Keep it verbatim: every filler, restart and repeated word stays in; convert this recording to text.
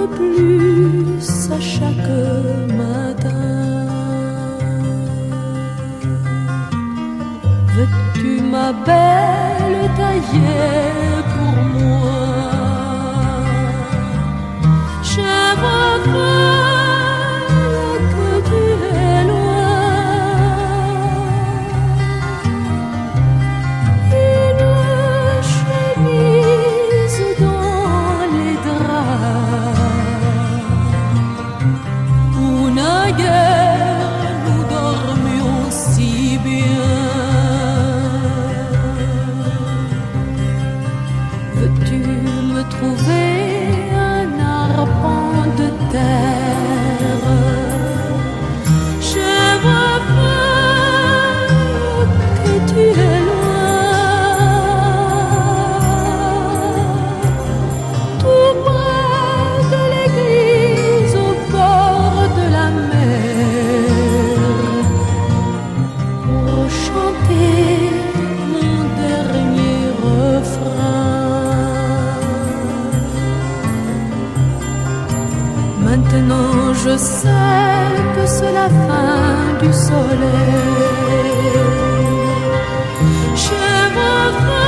plus à chaque matin. Veux-tu, ma belle, tailler pour moi? Je regrette que tu es loin. Une chemise dans les draps où naguère nous dormions si bien. Veux-tu me trouver un arpent de terre? Je regrette que tu es loin, tout près de l'église au bord de la mer, pour chanter mon dernier refrain. Maintenant je sais que c'est la fin du soleil. Je reviens